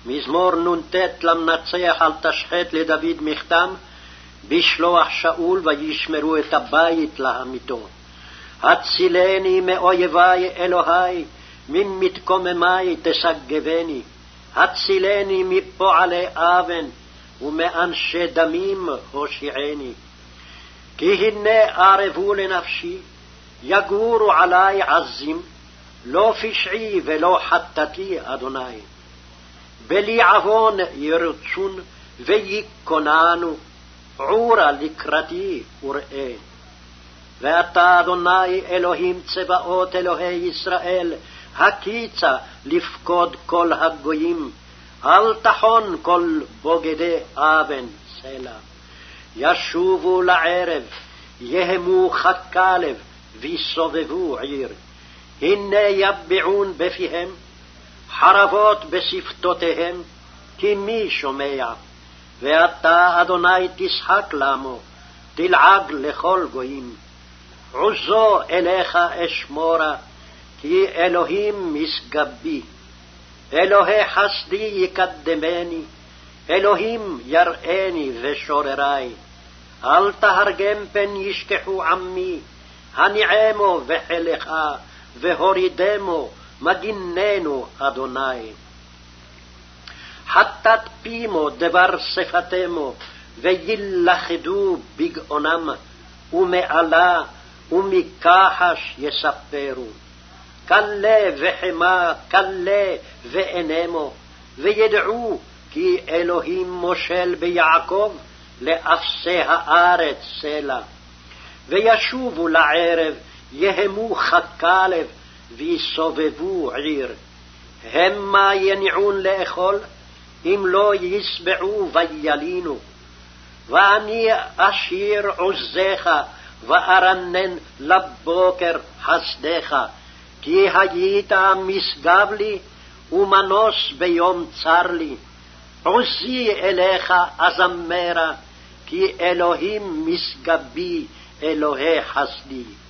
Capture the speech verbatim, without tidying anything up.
מזמור נ"ט למנצח על תשחט לדוד מכתם, בשלוח שאול וישמרו את הבית להמיתו. הצילני מאויבי אלוהי, ממתקוממי תשגבני. הצילני מפועלי אבן, ומאנשי דמים הושיעני. כי הנה ערבו לנפשי, יגורו עלי עזים, לא פשעי ולא חטאתי אדוני. בלי עוון ירצון ויקוננו, עורה לקראתי וראה. ואתה אדוני אלוהים צבאות אלוהי ישראל, הקיצה לפקוד כל הגויים, אל תחון כל בוגדי אבן סלע. ישובו לערב, יהמו חכלב, ויסובבו עיר. הנה יביעון בפיהם, חרבות בשפתותיהם, כי מי שומע? ואתה אדוני תשחק למו, תלעג לכל גויים. עוזו אליך אשמורה, כי אלוהים משגבי. אלוהי חסדי יקדמני, אלוהים יראני ושוררי. אל תהרגם פן ישכחו עמי, הניעמו וחילך, והורידמו, מגיננו אדוני. חטאת פימו דבר שפתמו, וילכדו בגאונם, ומעלה ומכחש יספרו. כלה וחמה, כלה ואינמו, וידעו כי אלוהים מושל ביעקב, לאפסי הארץ סלע. וישובו לערב, יהמו חכלב, ויסובבו עיר. המה יניעון לאכול, אם לא יסבעו וילינו. ואני אשיר עוזך, וארנן לבוקר חסדך, כי היית משגב לי, ומנוס ביום צר לי. עוזי אליך אזמרה, כי אלוהים משגבי, אלוהי חסדי.